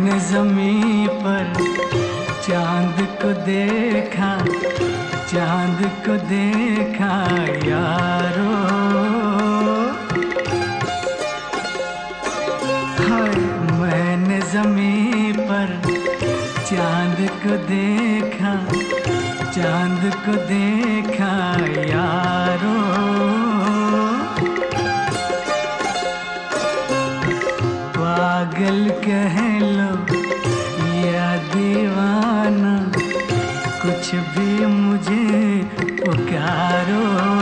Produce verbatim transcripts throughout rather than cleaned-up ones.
मैंने ज़मीं पर चांद को देखा, चांद को देखा यारो। हाय मैंने ज़मीं पर चांद को देखा, चांद को देखा यारो। पागल कह लो या दीवाना, कुछ भी मुझे पुकारो।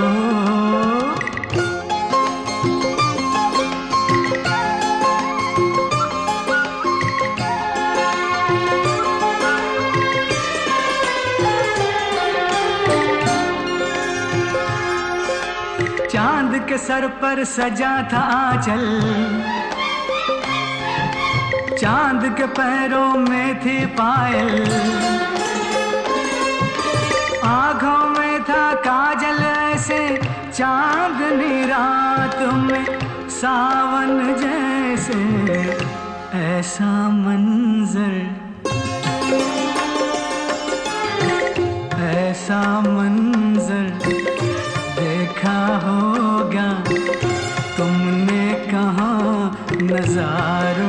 चांद के सर पर सजा था आंचल, चांद के पैरों में थी पायल, आँखों में था काजल ऐसे चांदनी रात में सावन जैसे ऐसा मंजर, ऐसा मंजर देखा होगा तुमने कहाँ नज़ारों।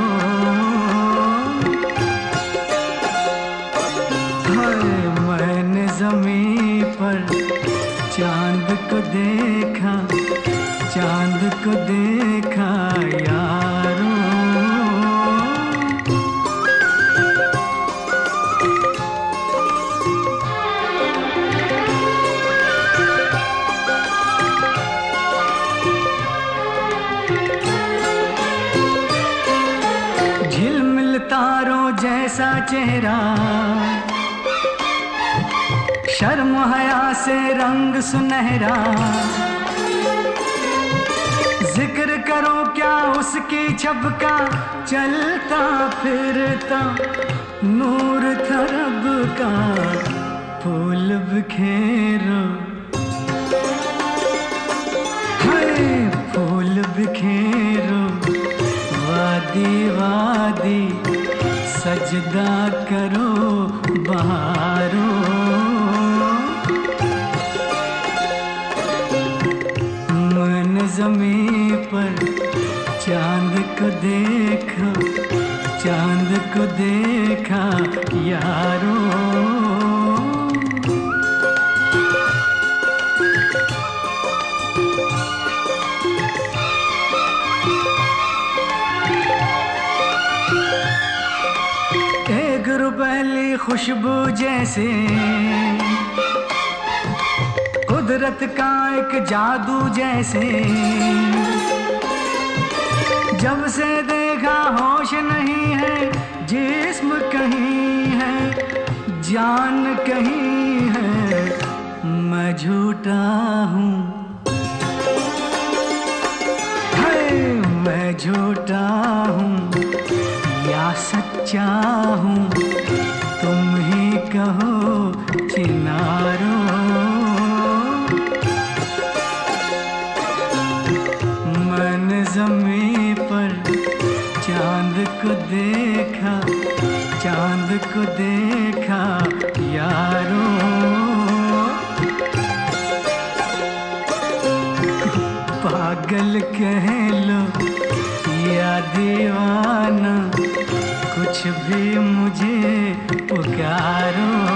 मैंने ज़मीं पर चांद को देखा, चांद को देखा यारो। झिलमिल तारों जैसा चेहरा, शर्म हया से रंग सुनहरा, जिक्र करो क्या उसकी छबका, चलता फिरता नूर था रब का, फूल बिखेरो, हाय फूल बिखेरो, वादी वादी सजदा करो बहारो। ज़मीं पर चांद को देखा, चांद को देखा यारो। एक रुपहली खुशबू जैसे कुदरत का एक जादू जैसे, जब से देखा होश नहीं है, जिस्म कहीं है जान कहीं है, मैं झूठा हूँ, हाय मैं झूठा हूँ या सच्चा हूँ, तुम ही कहो चिनारो। ज़मीं पर चांद को देखा, चांद को देखा यारो। पागल कह लो या दीवाना, कुछ भी मुझे पुकारो।